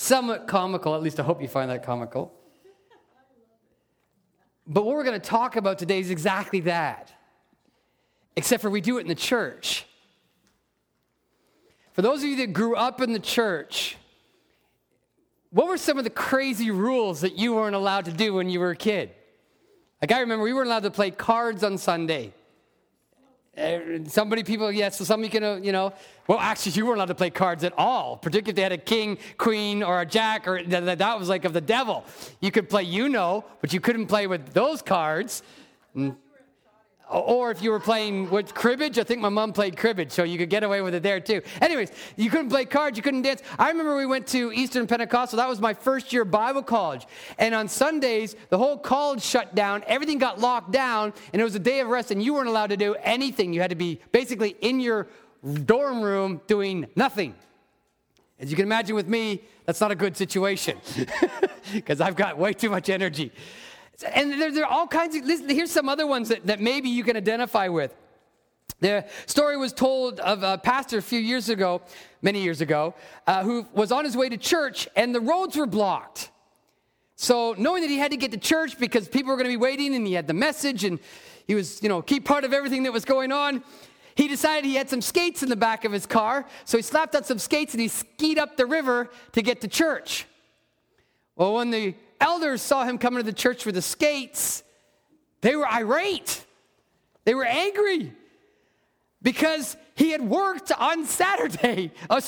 somewhat comical. At least I hope you find that comical. But what we're going to talk about today is exactly that. Except for we do it in the church. For those of you that grew up in the church, what were some of the crazy rules that you weren't allowed to do when you were a kid? Like I remember we weren't allowed to play cards on Sunday. So some you can, well, actually you weren't allowed to play cards at all, particularly if they had a king, queen, or a jack, or that was like of the devil. You could play but you couldn't play with those cards. Or if you were playing with cribbage, I think my mom played cribbage, so you could get away with it there too. Anyways, you couldn't play cards, you couldn't dance. I remember we went to Eastern Pentecostal. That was my first year Bible college. And on Sundays, the whole college shut down. Everything got locked down, and it was a day of rest, and you weren't allowed to do anything. You had to be basically in your dorm room doing nothing. As you can imagine with me, that's not a good situation because I've got way too much energy. And there are all kinds of, here's some other ones that maybe you can identify with. The story was told of a pastor many years ago, who was on his way to church and the roads were blocked. So knowing that he had to get to church because people were going to be waiting and he had the message and he was, key part of everything that was going on, he decided he had some skates in the back of his car. So he slapped on some skates and he skied up the river to get to church. Well, when the elders saw him coming to the church with the skates, they were irate. They were angry because he had worked on Sunday.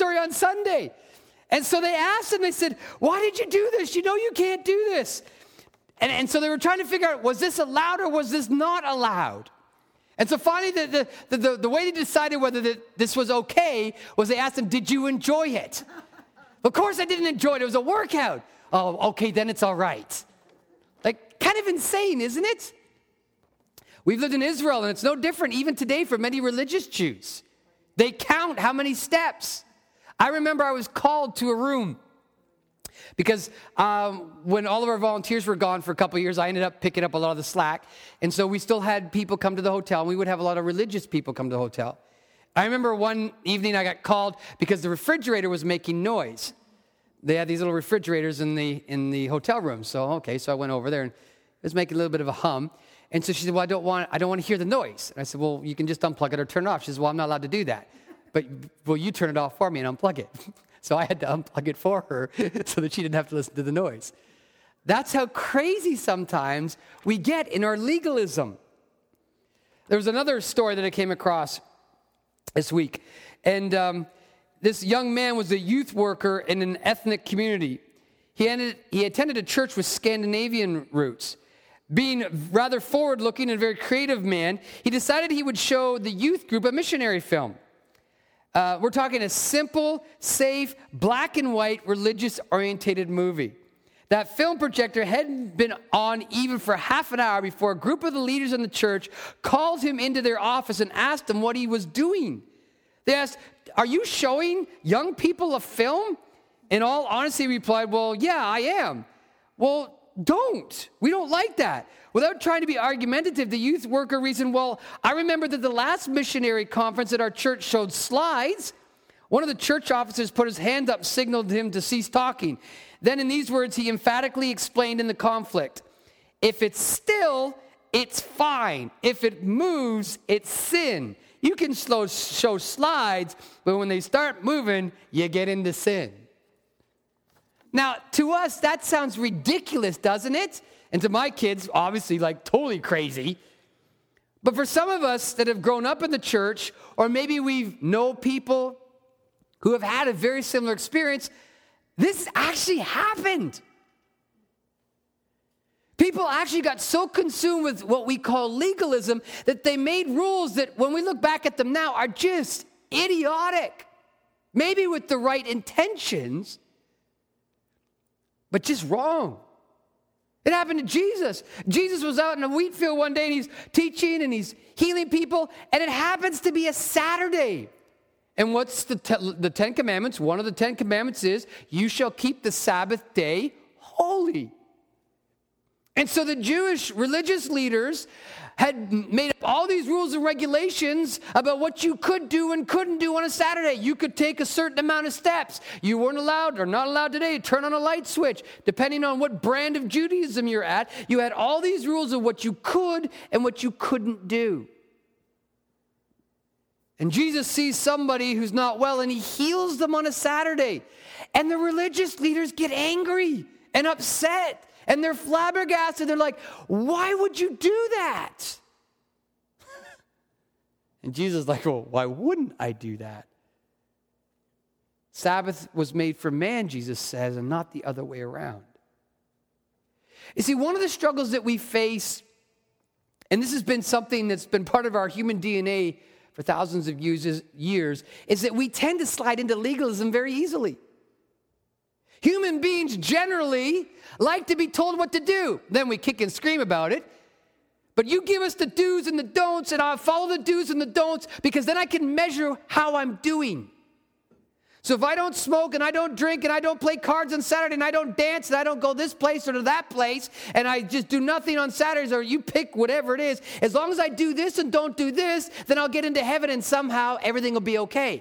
And so they asked him, they said, why did you do this? You can't do this. And so they were trying to figure out, was this allowed or was this not allowed? And so finally, the way they decided whether this was okay was they asked him, did you enjoy it? Of course I didn't enjoy it. It was a workout. Oh, okay, then it's all right. Like, kind of insane, isn't it? We've lived in Israel, and it's no different even today for many religious Jews. They count how many steps. I remember I was called to a room because when all of our volunteers were gone for a couple of years, I ended up picking up a lot of the slack. And so we still had people come to the hotel, and we would have a lot of religious people come to the hotel. I remember one evening I got called because the refrigerator was making noise. They had these little refrigerators in the hotel room. So I went over there and it was making a little bit of a hum. And so she said, well, I don't want to hear the noise. And I said, well, you can just unplug it or turn it off. She said, well, I'm not allowed to do that. But, well, you turn it off for me and unplug it. So I had to unplug it for her so that she didn't have to listen to the noise. That's how crazy sometimes we get in our legalism. There was another story that I came across this week. And this young man was a youth worker in an ethnic community. He attended a church with Scandinavian roots. Being rather forward-looking and a very creative man, he decided he would show the youth group a missionary film. We're talking a simple, safe, black and white, religious-orientated movie. That film projector hadn't been on even for half an hour before a group of the leaders in the church called him into their office and asked him what he was doing. They asked, are you showing young people a film? In all honesty, he replied, well, yeah, I am. Well, don't. We don't like that. Without trying to be argumentative, the youth worker reasoned, well, I remember that the last missionary conference at our church showed slides. One of the church officers put his hand up, signaled him to cease talking. Then in these words, he emphatically explained in the conflict, if it's still, it's fine. If it moves, it's sin. You can show slides, but when they start moving, you get into sin. Now, to us, that sounds ridiculous, doesn't it? And to my kids, obviously, like totally crazy. But for some of us that have grown up in the church, or maybe we know people who have had a very similar experience, this actually happened. People actually got so consumed with what we call legalism that they made rules that when we look back at them now are just idiotic. Maybe with the right intentions, but just wrong. It happened to Jesus. Jesus was out in a wheat field one day and he's teaching and he's healing people, and it happens to be a Saturday. And what's the Ten Commandments? One of the 10 Commandments is, you shall keep the Sabbath day holy. And so the Jewish religious leaders had made up all these rules and regulations about what you could do and couldn't do on a Saturday. You could take a certain amount of steps. You weren't allowed or not allowed today to turn on a light switch. Depending on what brand of Judaism you're at, you had all these rules of what you could and what you couldn't do. And Jesus sees somebody who's not well and he heals them on a Saturday. And the religious leaders get angry and upset. And they're flabbergasted. They're like, why would you do that? And Jesus is like, well, why wouldn't I do that? Sabbath was made for man, Jesus says, and not the other way around. You see, one of the struggles that we face, and this has been something that's been part of our human DNA for thousands of years, is that we tend to slide into legalism very easily. Human beings generally like to be told what to do. Then we kick and scream about it. But you give us the do's and the don'ts, and I'll follow the do's and the don'ts, because then I can measure how I'm doing. So if I don't smoke and I don't drink and I don't play cards on Saturday and I don't dance and I don't go this place or to that place and I just do nothing on Saturdays, or you pick whatever it is, as long as I do this and don't do this, then I'll get into heaven and somehow everything will be okay.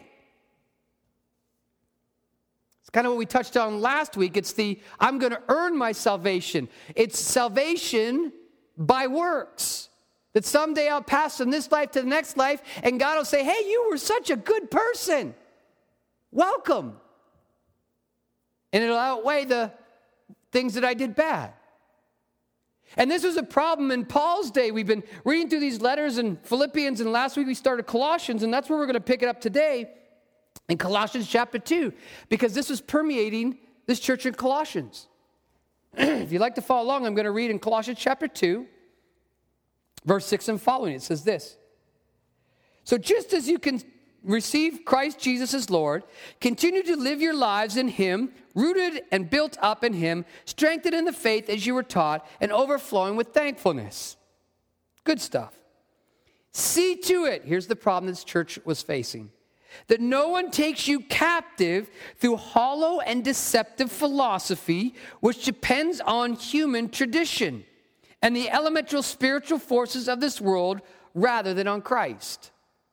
Kind of what we touched on last week. It's I'm going to earn my salvation. It's salvation by works. That someday I'll pass from this life to the next life, and God will say, hey, you were such a good person. Welcome. And it'll outweigh the things that I did bad. And this was a problem in Paul's day. We've been reading through these letters in Philippians, and last week we started Colossians, and that's where we're going to pick it up today. In Colossians chapter 2, because this was permeating this church in Colossians. If you'd like to follow along, I'm going to read in Colossians chapter 2, verse 6 and following. It says this: so just as you can receive Christ Jesus as Lord, continue to live your lives in Him, rooted and built up in Him, strengthened in the faith as you were taught, and overflowing with thankfulness. Good stuff. See to it, here's the problem this church was facing, that no one takes you captive through hollow and deceptive philosophy, which depends on human tradition and the elemental spiritual forces of this world rather than on Christ.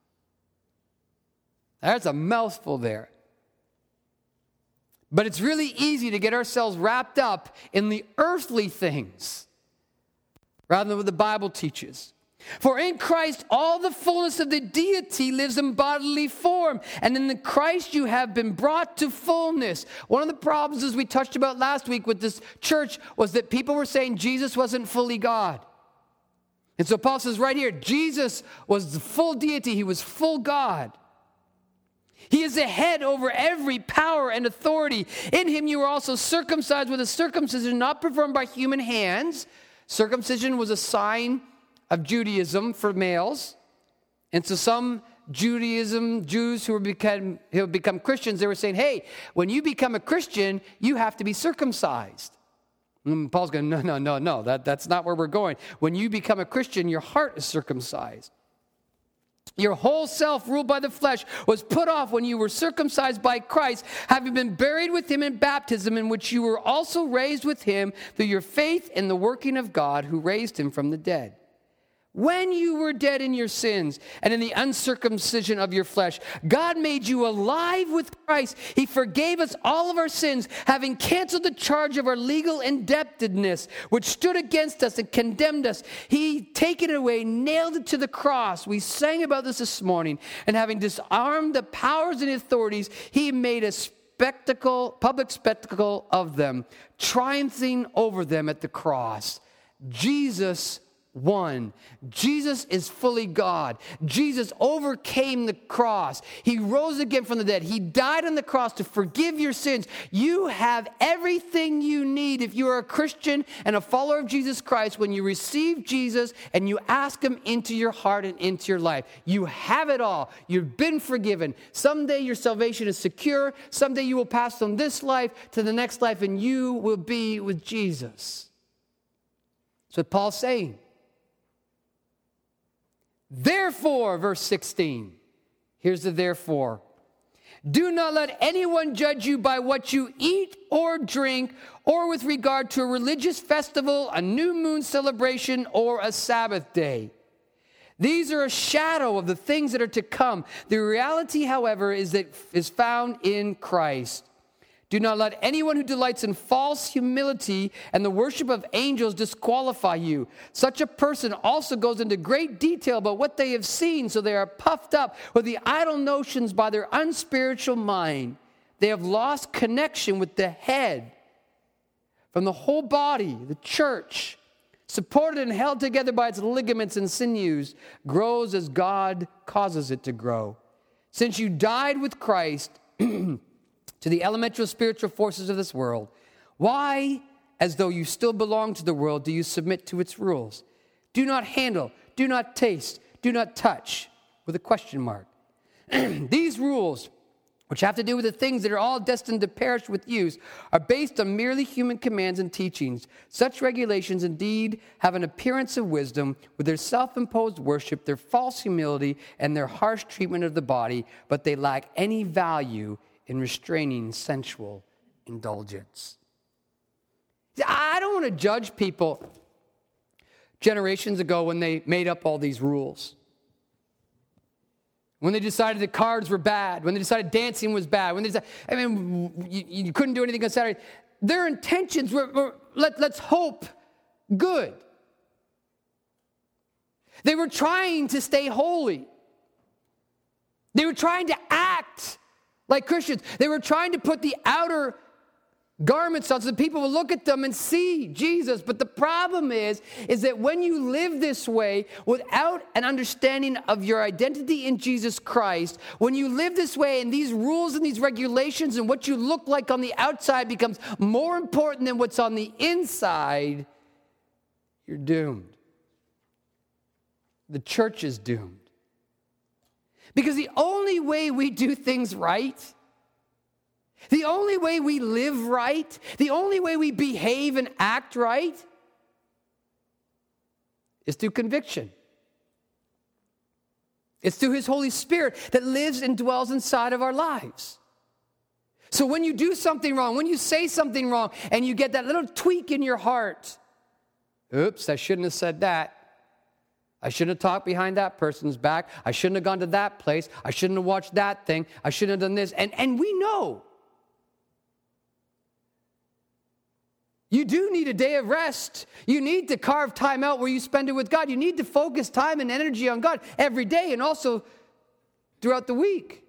That's a mouthful there. But it's really easy to get ourselves wrapped up in the earthly things rather than what the Bible teaches. For in Christ all the fullness of the deity lives in bodily form, and in the Christ you have been brought to fullness. One of the problems, as we touched about last week with this church, was that people were saying Jesus wasn't fully God. And so Paul says right here, Jesus was the full deity. He was full God. He is the head over every power and authority. In him you were also circumcised with a circumcision not performed by human hands. Circumcision was a sign of Judaism for males. And so some Jews who have become Christians, they were saying, hey, when you become a Christian, you have to be circumcised. And Paul's going, no, that's not where we're going. When you become a Christian, your heart is circumcised. Your whole self, ruled by the flesh, was put off when you were circumcised by Christ, having been buried with him in baptism, in which you were also raised with him through your faith in the working of God who raised him from the dead. When you were dead in your sins and in the uncircumcision of your flesh, God made you alive with Christ. He forgave us all of our sins, having canceled the charge of our legal indebtedness, which stood against us and condemned us. He taken it away, nailed it to the cross. We sang about this morning. And having disarmed the powers and authorities, he made a public spectacle of them, triumphing over them at the cross. Jesus won. Jesus is fully God. Jesus overcame the cross. He rose again from the dead. He died on the cross to forgive your sins. You have everything you need if you are a Christian and a follower of Jesus Christ. When you receive Jesus and you ask him into your heart and into your life, you have it all. You've been forgiven. Someday your salvation is secure. Someday you will pass from this life to the next life and you will be with Jesus. That's what Paul's saying. Therefore, verse 16, here's the therefore. Do not let anyone judge you by what you eat or drink, or with regard to a religious festival, a new moon celebration, or a Sabbath day. These are a shadow of the things that are to come. The reality, however, is found in Christ. Do not let anyone who delights in false humility and the worship of angels disqualify you. Such a person also goes into great detail about what they have seen, so they are puffed up with the idle notions by their unspiritual mind. They have lost connection with the head. From the whole body, the church, supported and held together by its ligaments and sinews, grows as God causes it to grow. Since you died with Christ to the elemental spiritual forces of this world, why, as though you still belong to the world, do you submit to its rules? Do not handle, do not taste, do not touch, with a question mark. These rules, which have to do with the things that are all destined to perish with use, are based on merely human commands and teachings. Such regulations indeed have an appearance of wisdom with their self-imposed worship, their false humility, and their harsh treatment of the body, but they lack any value in restraining sensual indulgence. I don't want to judge people generations ago when they made up all these rules. When they decided that cards were bad, when they decided dancing was bad, when they decided, you couldn't do anything on Saturday. Their intentions were let's hope, good. They were trying to stay holy. They were trying to act like Christians. They were trying to put the outer garments on so that people will look at them and see Jesus. But the problem is that when you live this way without an understanding of your identity in Jesus Christ, when you live this way and these rules and these regulations and what you look like on the outside becomes more important than what's on the inside, you're doomed. The church is doomed. Because the only way we do things right, the only way we live right, the only way we behave and act right is through conviction. It's through His Holy Spirit that lives and dwells inside of our lives. So when you do something wrong, when you say something wrong, and you get that little tweak in your heart, oops, I shouldn't have said that. I shouldn't have talked behind that person's back. I shouldn't have gone to that place. I shouldn't have watched that thing. I shouldn't have done this. And we know. You do need a day of rest. You need to carve time out where you spend it with God. You need to focus time and energy on God every day and also throughout the week.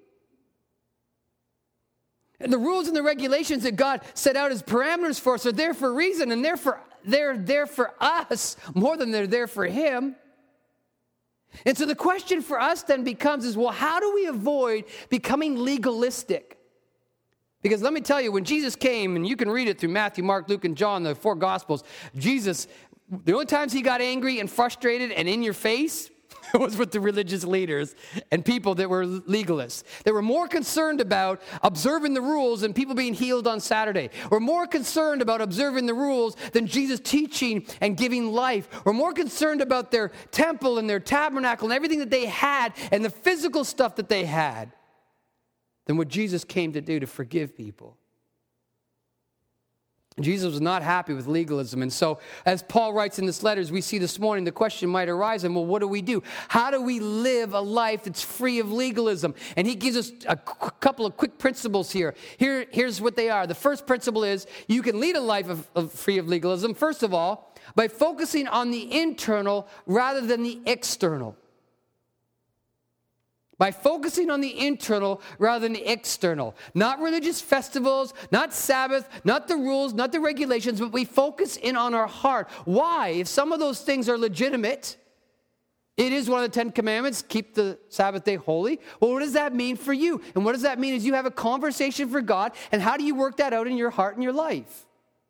And the rules and the regulations that God set out as parameters for us are there for a reason, and they're there for us more than they're there for Him. And so the question for us then becomes well, how do we avoid becoming legalistic? Because let me tell you, when Jesus came, and you can read it through Matthew, Mark, Luke, and John, the 4 Gospels, Jesus, the only times He got angry and frustrated and in your face was with the religious leaders and people that were legalists. They were more concerned about observing the rules and people being healed on Saturday. We're more concerned about observing the rules than Jesus teaching and giving life. We're more concerned about their temple and their tabernacle and everything that they had and the physical stuff that they had than what Jesus came to do to forgive people. Jesus was not happy with legalism. And so, as Paul writes in this letter, as we see this morning, the question might arise, well, what do we do? How do we live a life that's free of legalism? And he gives us a couple of quick principles here. Here's what they are. The first principle is you can lead a life free of legalism, first of all, by focusing on the internal rather than the external. By focusing on the internal rather than the external. Not religious festivals, not Sabbath, not the rules, not the regulations, but we focus in on our heart. Why? If some of those things are legitimate, it is one of the 10 commandments, keep the Sabbath day holy. Well, what does that mean for you? And what does that mean is you have a conversation for God, and how do you work that out in your heart and your life?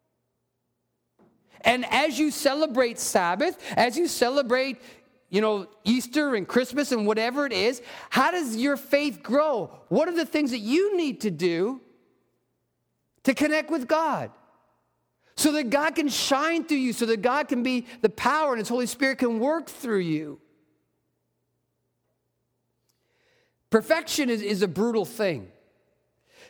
And as you celebrate Sabbath, as you celebrate Easter and Christmas and whatever it is, how does your faith grow? What are the things that you need to do to connect with God? So that God can shine through you, so that God can be the power and His Holy Spirit can work through you. Perfection is a brutal thing.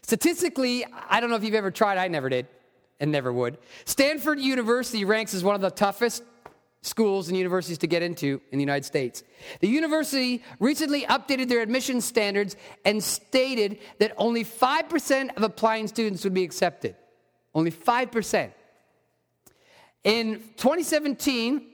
Statistically, I don't know if you've ever tried, I never did and never would. Stanford University ranks as one of the toughest schools and universities to get into in the United States. The university recently updated their admission standards and stated that only 5% of applying students would be accepted. Only 5%. In 2017,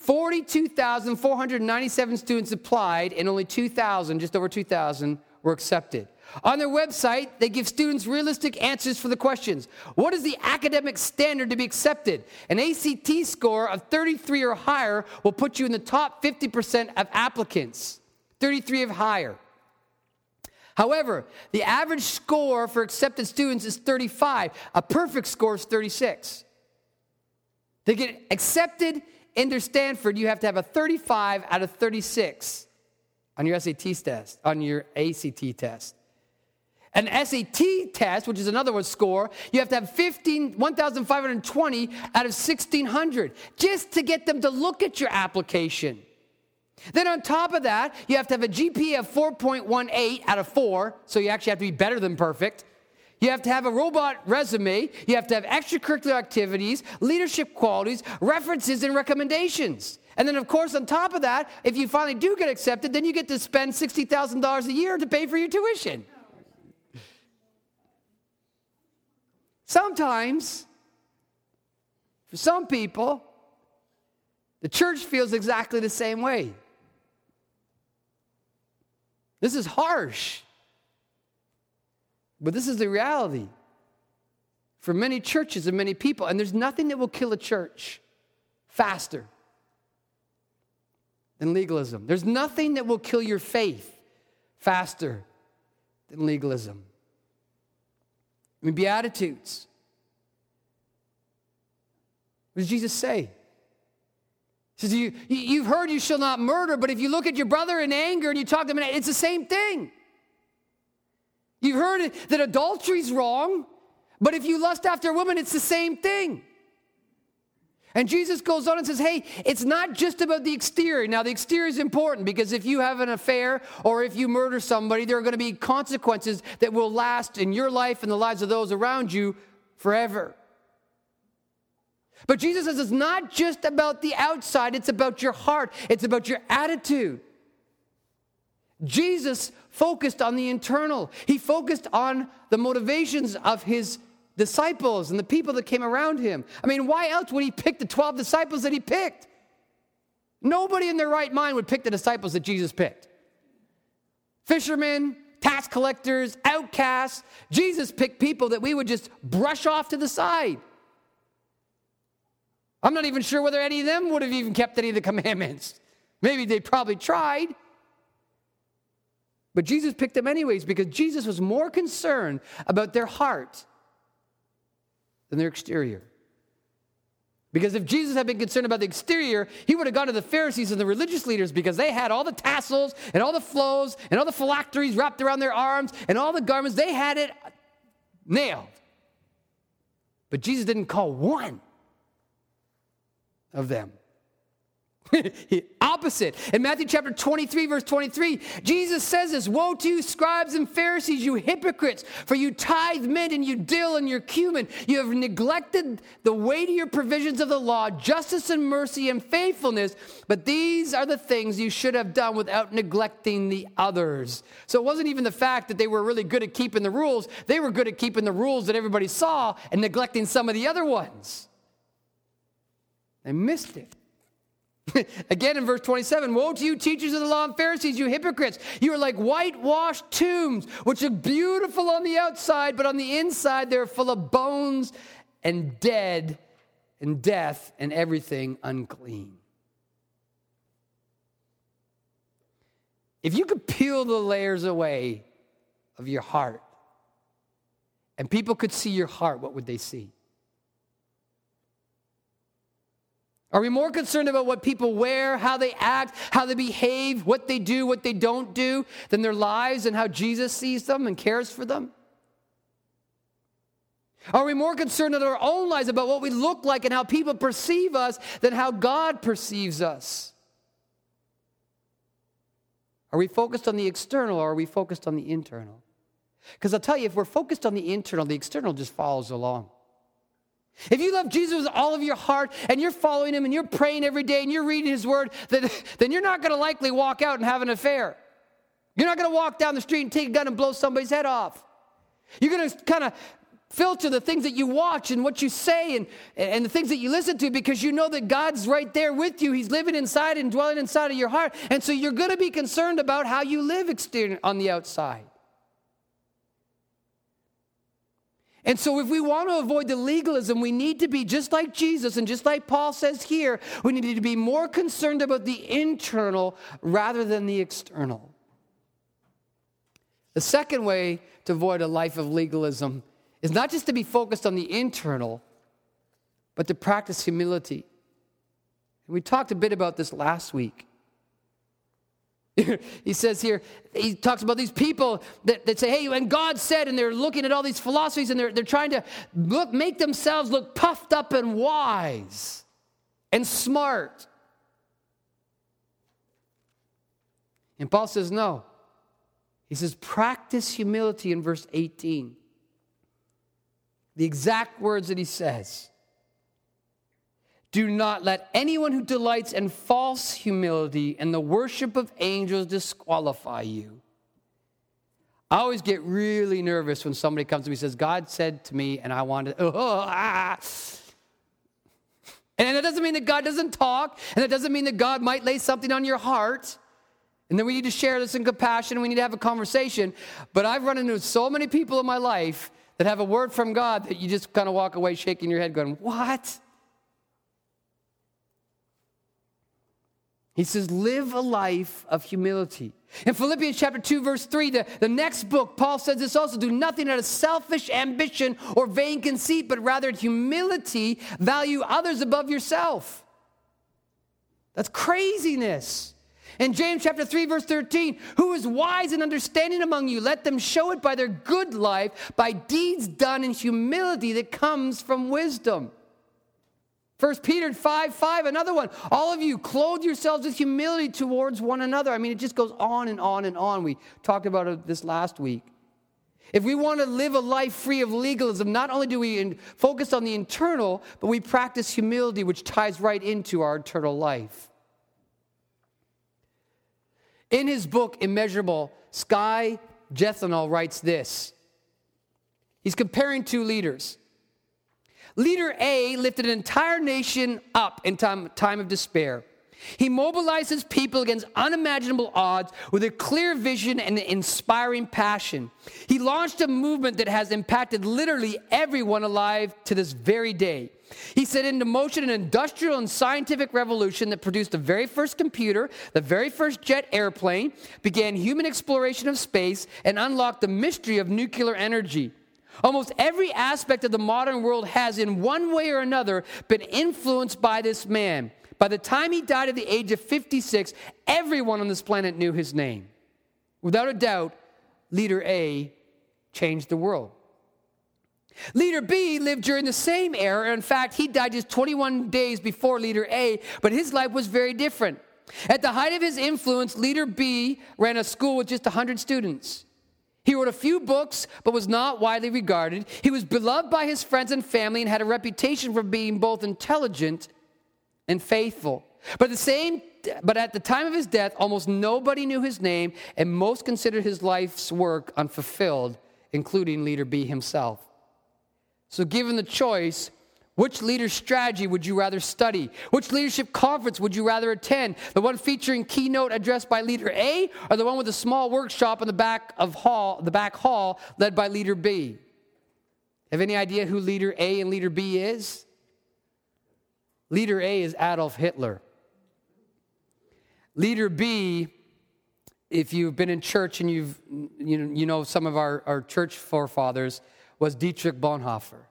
42,497 students applied, and only 2,000, just over 2,000, were accepted. On their website, they give students realistic answers for the questions. What is the academic standard to be accepted? An ACT score of 33 or higher will put you in the top 50% of applicants. 33 or higher. However, the average score for accepted students is 35. A perfect score is 36. To get accepted into Stanford, you have to have a 35 out of 36 on your SAT test, on your ACT test. An SAT test, which is another one score, you have to have 1,520 out of 1,600 just to get them to look at your application. Then on top of that, you have to have a GPA of 4.18 out of 4, so you actually have to be better than perfect. You have to have a robot resume. You have to have extracurricular activities, leadership qualities, references, and recommendations. And then, of course, on top of that, if you finally do get accepted, then you get to spend $60,000 a year to pay for your tuition. Sometimes, for some people, the church feels exactly the same way. This is harsh, but this is the reality for many churches and many people. And there's nothing that will kill a church faster than legalism. There's nothing that will kill your faith faster than legalism. I mean, Beatitudes. What does Jesus say? He says, you've heard you shall not murder, but if you look at your brother in anger and you talk to him, it's the same thing. You've heard that adultery's wrong, but if you lust after a woman, it's the same thing. And Jesus goes on and says, hey, it's not just about the exterior. Now, the exterior is important because if you have an affair or if you murder somebody, there are going to be consequences that will last in your life and the lives of those around you forever. But Jesus says it's not just about the outside, it's about your heart, it's about your attitude. Jesus focused on the internal. He focused on the motivations of his disciples and the people that came around him. I mean, why else would he pick the 12 disciples that he picked? Nobody in their right mind would pick the disciples that Jesus picked. Fishermen, tax collectors, outcasts. Jesus picked people that we would just brush off to the side. I'm not even sure whether any of them would have even kept any of the commandments. Maybe they probably tried. But Jesus picked them anyways because Jesus was more concerned about their heart than their exterior. Because if Jesus had been concerned about the exterior, he would have gone to the Pharisees and the religious leaders because they had all the tassels and all the flows and all the phylacteries wrapped around their arms and all the garments. They had it nailed. But Jesus didn't call one of them. Opposite. In Matthew chapter 23, verse 23, Jesus says this, woe to you, scribes and Pharisees, you hypocrites, for you tithe mint and you dill and your cumin. You have neglected the weightier provisions of the law, justice and mercy and faithfulness, but these are the things you should have done without neglecting the others. So it wasn't even the fact that they were really good at keeping the rules. They were good at keeping the rules that everybody saw and neglecting some of the other ones. They missed it. Again in verse 27, woe to you, teachers of the law and Pharisees, you hypocrites. You are like whitewashed tombs, which look beautiful on the outside, but on the inside they're full of bones and dead and death and everything unclean. If you could peel the layers away of your heart and people could see your heart, what would they see? Are we more concerned about what people wear, how they act, how they behave, what they do, what they don't do, than their lives and how Jesus sees them and cares for them? Are we more concerned in our own lives about what we look like and how people perceive us than how God perceives us? Are we focused on the external or are we focused on the internal? Because I'll tell you, if we're focused on the internal, the external just follows along. If you love Jesus with all of your heart and you're following him and you're praying every day and you're reading his word, then you're not going to likely walk out and have an affair. You're not going to walk down the street and take a gun and blow somebody's head off. You're going to kind of filter the things that you watch and what you say and the things that you listen to, because you know that God's right there with you. He's living inside and dwelling inside of your heart. And so you're going to be concerned about how you live on the outside. And so if we want to avoid the legalism, we need to be just like Jesus, and just like Paul says here, we need to be more concerned about the internal rather than the external. The second way to avoid a life of legalism is not just to be focused on the internal, but to practice humility. And we talked a bit about this last week. He says here, he talks about these people that say, hey, and God said, and they're looking at all these philosophies, and they're trying to make themselves look puffed up and wise and smart. And Paul says, no. He says, practice humility in verse 18. The exact words that he says. Do not let anyone who delights in false humility and the worship of angels disqualify you. I always get really nervous when somebody comes to me and says, God said to me, and I wanted, And that doesn't mean that God doesn't talk, and that doesn't mean that God might lay something on your heart. And then we need to share this in compassion, and we need to have a conversation. But I've run into so many people in my life that have a word from God that you just kind of walk away shaking your head going, what? He says, live a life of humility. In Philippians chapter 2, verse 3, the next book, Paul says this also, do nothing out of selfish ambition or vain conceit, but rather in humility, value others above yourself. That's craziness. In James chapter 3, verse 13, who is wise and understanding among you? Let them show it by their good life, by deeds done in humility that comes from wisdom. 1 Peter 5:5, another one. All of you, clothe yourselves with humility towards one another. I mean, it just goes on and on and on. We talked about this last week. If we want to live a life free of legalism, not only do we focus on the internal, but we practice humility, which ties right into our eternal life. In his book, Immeasurable, Skye Jethonall writes this. He's comparing two leaders. Leader A lifted an entire nation up in time of despair. He mobilized his people against unimaginable odds with a clear vision and an inspiring passion. He launched a movement that has impacted literally everyone alive to this very day. He set into motion an industrial and scientific revolution that produced the very first computer, the very first jet airplane, began human exploration of space, and unlocked the mystery of nuclear energy. Almost every aspect of the modern world has, in one way or another, been influenced by this man. By the time he died at the age of 56, everyone on this planet knew his name. Without a doubt, Leader A changed the world. Leader B lived during the same era. In fact, he died just 21 days before Leader A, but his life was very different. At the height of his influence, Leader B ran a school with just 100 students. He wrote a few books, but was not widely regarded. He was beloved by his friends and family and had a reputation for being both intelligent and faithful. But at the time of his death, almost nobody knew his name, and most considered his life's work unfulfilled, including Leader B himself. So given the choice, which leader's strategy would you rather study? Which leadership conference would you rather attend? The one featuring keynote addressed by Leader A, or the one with a small workshop in the back hall led by Leader B? Have any idea who Leader A and Leader B is? Leader A is Adolf Hitler. Leader B, if you've been in church and you know some of our church forefathers, was Dietrich Bonhoeffer.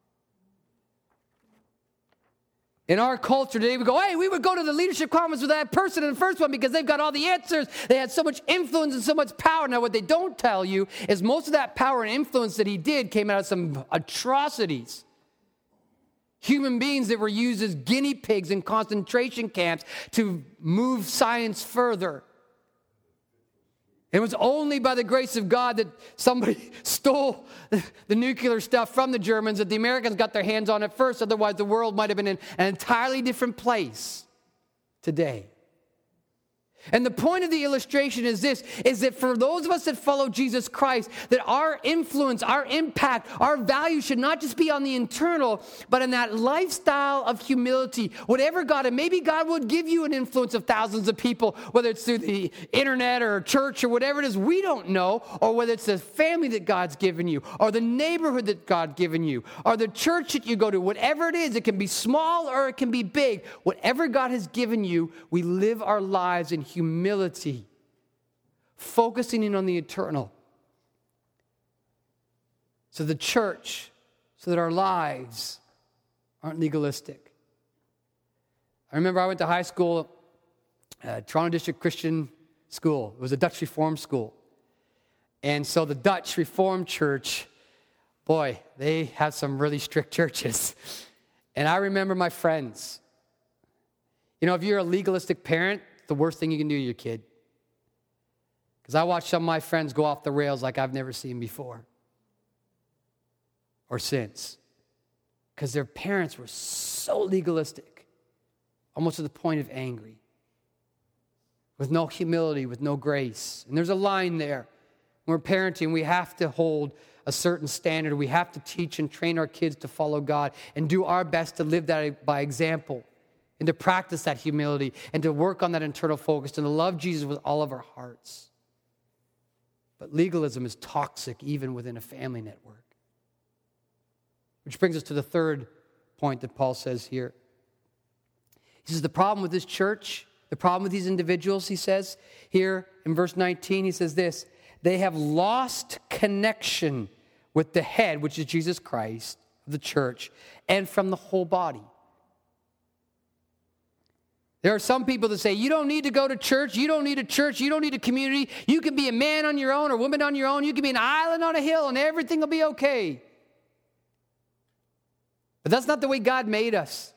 In our culture today, we go, hey, we would go to the leadership conference with that person in the first one because they've got all the answers. They had so much influence and so much power. Now, what they don't tell you is most of that power and influence that he did came out of some atrocities. Human beings that were used as guinea pigs in concentration camps to move science further. It was only by the grace of God that somebody stole the nuclear stuff from the Germans that the Americans got their hands on it first. Otherwise, the world might have been in an entirely different place today. And the point of the illustration is this, is that for those of us that follow Jesus Christ, that our influence, our impact, our value should not just be on the internal, but in that lifestyle of humility. Whatever God, and maybe God would give you an influence of thousands of people, whether it's through the internet or church or whatever it is, we don't know, or whether it's the family that God's given you, or the neighborhood that God's given you, or the church that you go to, whatever it is, it can be small or it can be big. Whatever God has given you, we live our lives in humility, focusing in on the eternal. So the church, so that our lives aren't legalistic. I remember I went to high school, Toronto District Christian School. It was a Dutch Reformed school. And so the Dutch Reformed Church, boy, they have some really strict churches. And I remember my friends. You know, if you're a legalistic parent, the worst thing you can do to your kid. Because I watched some of my friends go off the rails like I've never seen before or since. Because their parents were so legalistic, almost to the point of angry, with no humility, with no grace. And there's a line there. When we're parenting, we have to hold a certain standard. We have to teach and train our kids to follow God and do our best to live that by example, and to practice that humility, and to work on that internal focus, and to love Jesus with all of our hearts. But legalism is toxic even within a family network. Which brings us to the third point that Paul says here. He says the problem with this church, the problem with these individuals, he says here in verse 19, he says this: they have lost connection with the head, which is Jesus Christ, of the church, and from the whole body. There are some people that say, you don't need to go to church, you don't need a church, you don't need a community, you can be a man on your own or woman on your own, you can be an island on a hill and everything will be okay. But that's not the way God made us.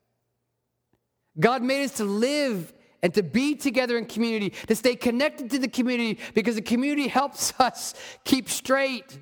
God made us to live and to be together in community, to stay connected to the community, because the community helps us keep straight.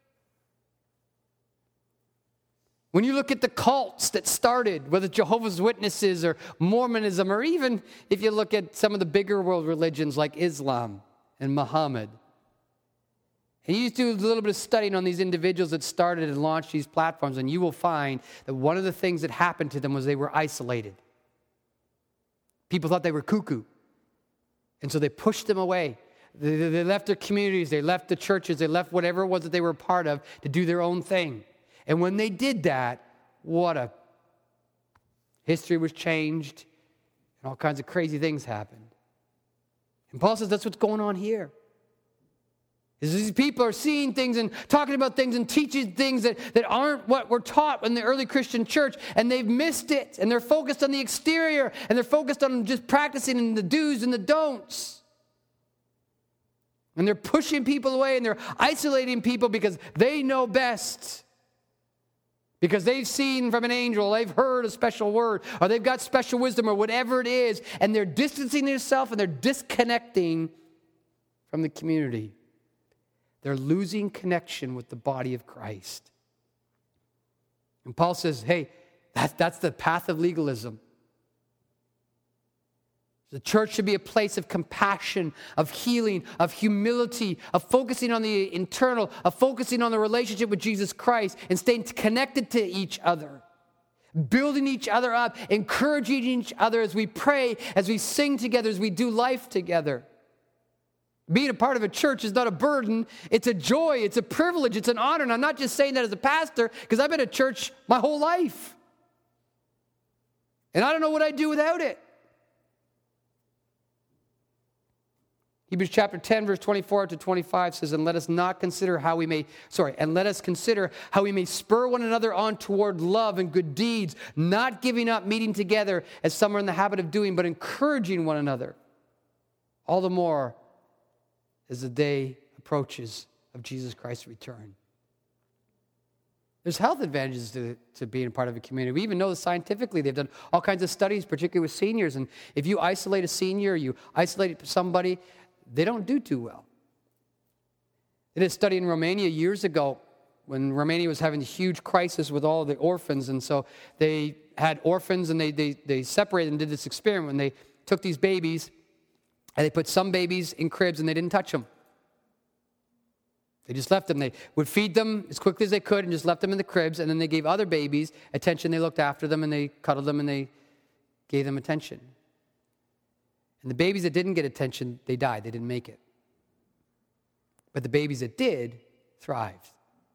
When you look at the cults that started, whether Jehovah's Witnesses or Mormonism, or even if you look at some of the bigger world religions like Islam and Muhammad, and you do a little bit of studying on these individuals that started and launched these platforms, and you will find that one of the things that happened to them was they were isolated. People thought they were cuckoo, and so they pushed them away. They left their communities, they left the churches, they left whatever it was that they were a part of to do their own thing. And when they did that, history was changed, and all kinds of crazy things happened. And Paul says that's what's going on here. Is these people are seeing things and talking about things and teaching things that aren't what were taught in the early Christian church, and they've missed it, and they're focused on the exterior, and they're focused on just practicing in the do's and the don'ts. And they're pushing people away, and they're isolating people because they know best. Because they've seen from an angel, they've heard a special word, or they've got special wisdom, or whatever it is, and they're distancing themselves and they're disconnecting from the community. They're losing connection with the body of Christ. And Paul says, hey, that's the path of legalism. The church should be a place of compassion, of healing, of humility, of focusing on the internal, of focusing on the relationship with Jesus Christ and staying connected to each other, building each other up, encouraging each other as we pray, as we sing together, as we do life together. Being a part of a church is not a burden. It's a joy. It's a privilege. It's an honor. And I'm not just saying that as a pastor, because I've been at church my whole life. And I don't know what I'd do without it. Hebrews chapter 10, verse 24 to 25 says, and let us consider how we may spur one another on toward love and good deeds, not giving up meeting together as some are in the habit of doing, but encouraging one another. All the more as the day approaches of Jesus Christ's return. There's health advantages to being a part of a community. We even know that scientifically they've done all kinds of studies, particularly with seniors. And if you isolate a senior, you isolate somebody, they don't do too well. Did a study in Romania years ago when Romania was having a huge crisis with all the orphans. And so they had orphans and they separated and did this experiment when they took these babies and they put some babies in cribs and they didn't touch them. They just left them. They would feed them as quickly as they could and just left them in the cribs. And then they gave other babies attention. They looked after them and they cuddled them and they gave them attention. And the babies that didn't get attention, they died. They didn't make it. But the babies that did thrived.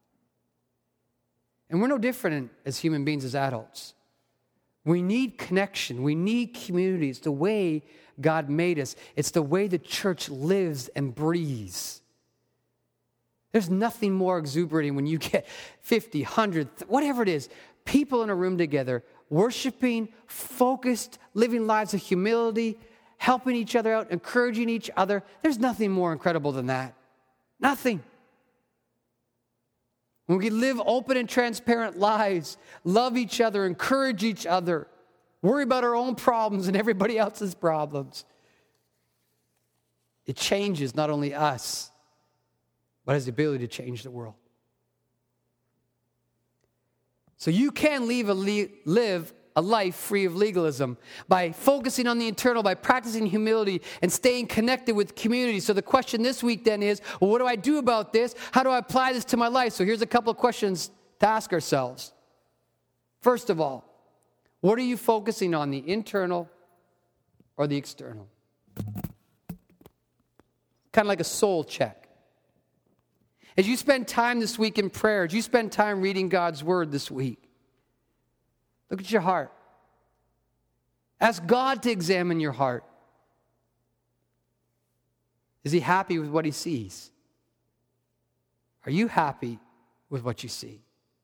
And we're no different as human beings, as adults. We need connection. We need community. It's the way God made us. It's the way the church lives and breathes. There's nothing more exuberating when you get 50, 100, whatever it is, people in a room together, worshiping, focused, living lives of humility, helping each other out, encouraging each other. There's nothing more incredible than that. Nothing. When we live open and transparent lives, love each other, encourage each other, worry about our own problems and everybody else's problems, it changes not only us, but has the ability to change the world. So you can live a life free of legalism by focusing on the internal, by practicing humility and staying connected with community. So the question this week then is, well, what do I do about this? How do I apply this to my life? So here's a couple of questions to ask ourselves. First of all, what are you focusing on, the internal or the external? Kind of like a soul check. As you spend time this week in prayer, as you spend time reading God's word this week, look at your heart. Ask God to examine your heart. Is he happy with what he sees? Are you happy with what you see?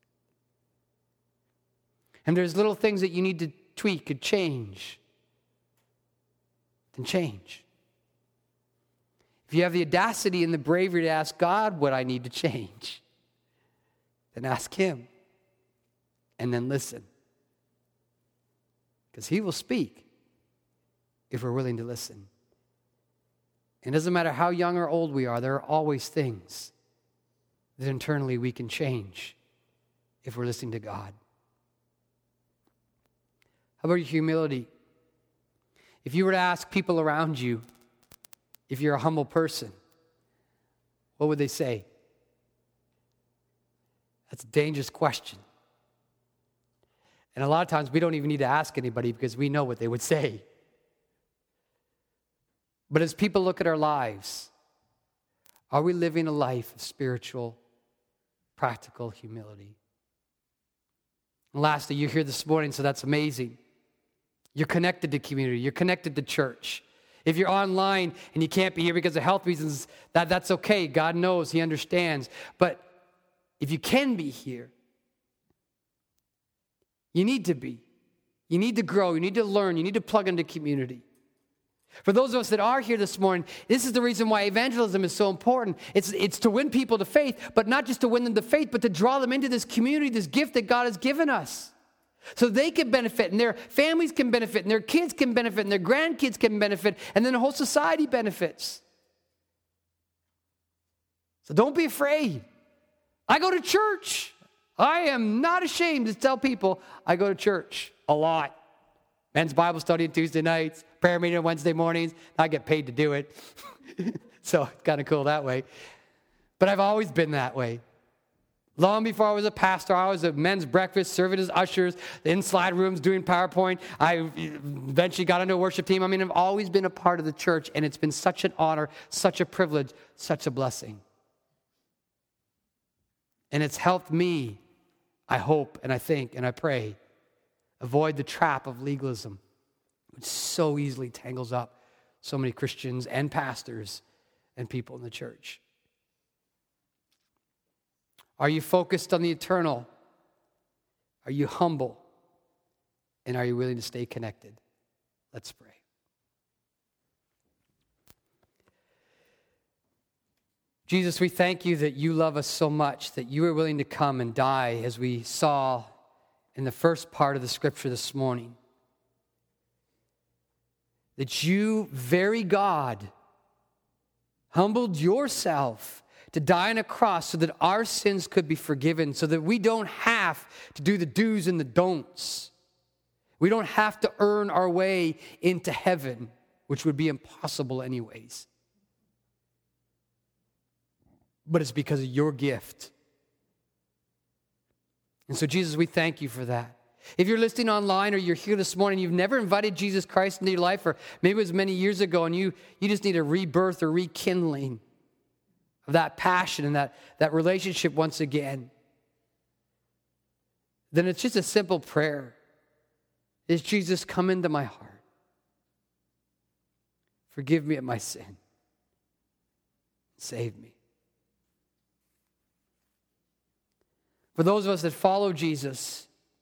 And there's little things that you need to tweak and change. Then change. If you have the audacity and the bravery to ask God what I need to change, then ask him and then listen. Because he will speak if we're willing to listen. It doesn't matter how young or old we are, there are always things that internally we can change if we're listening to God. How about your humility? If you were to ask people around you, if you're a humble person, what would they say? That's a dangerous question. And a lot of times we don't even need to ask anybody because we know what they would say. But as people look at our lives, are we living a life of spiritual, practical humility? And lastly, you're here this morning, so that's amazing. You're connected to community. You're connected to church. If you're online and you can't be here because of health reasons, that's okay. God knows. He understands. But if you can be here, you need to be. You need to grow. You need to learn. You need to plug into community. For those of us that are here this morning, this is the reason why evangelism is so important. It's to win people to faith, but not just to win them to faith, but to draw them into this community, this gift that God has given us. So they can benefit, and their families can benefit, and their kids can benefit, and their grandkids can benefit, and then the whole society benefits. So don't be afraid. I go to church. I am not ashamed to tell people I go to church a lot. Men's Bible study on Tuesday nights, prayer meeting on Wednesday mornings. I get paid to do it. So it's kind of cool that way. But I've always been that way. Long before I was a pastor, I was at men's breakfast, serving as ushers, in slide rooms, doing PowerPoint. I eventually got into a worship team. I've always been a part of the church, and it's been such an honor, such a privilege, such a blessing. And it's helped me, I hope, and I think, and I pray, avoid the trap of legalism, which so easily tangles up so many Christians and pastors and people in the church. Are you focused on the eternal? Are you humble? And are you willing to stay connected? Let's pray. Jesus, we thank you that you love us so much, that you are willing to come and die, as we saw in the first part of the scripture this morning. That you, very God, humbled yourself to die on a cross so that our sins could be forgiven, so that we don't have to do the do's and the don'ts. We don't have to earn our way into heaven, which would be impossible anyways. But it's because of your gift. And so, Jesus, we thank you for that. If you're listening online or you're here this morning, you've never invited Jesus Christ into your life, or maybe it was many years ago and you just need a rebirth or rekindling of that passion and that relationship once again, then it's just a simple prayer. Is Jesus, come into my heart. Forgive me of my sin. Save me. For those of us that follow Jesus,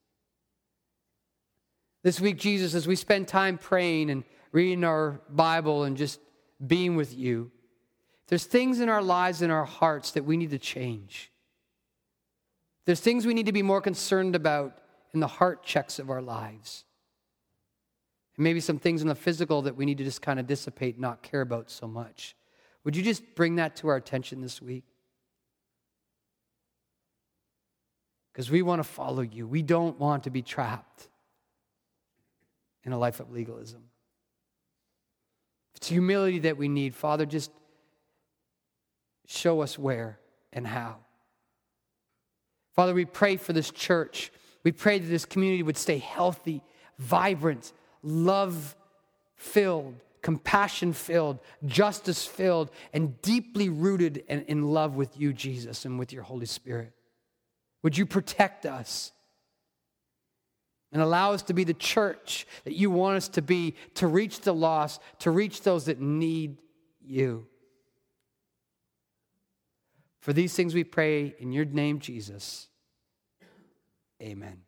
this week, Jesus, as we spend time praying and reading our Bible and just being with you, there's things in our lives, in our hearts that we need to change. There's things we need to be more concerned about in the heart checks of our lives. And maybe some things in the physical that we need to just kind of dissipate and not care about so much. Would you just bring that to our attention this week? Because we want to follow you. We don't want to be trapped in a life of legalism. It's humility that we need. Father, just show us where and how. Father, we pray for this church. We pray that this community would stay healthy, vibrant, love-filled, compassion-filled, justice-filled, and deeply rooted and in love with you, Jesus, and with your Holy Spirit. Would you protect us and allow us to be the church that you want us to be, to reach the lost, to reach those that need you. For these things we pray in your name, Jesus. Amen.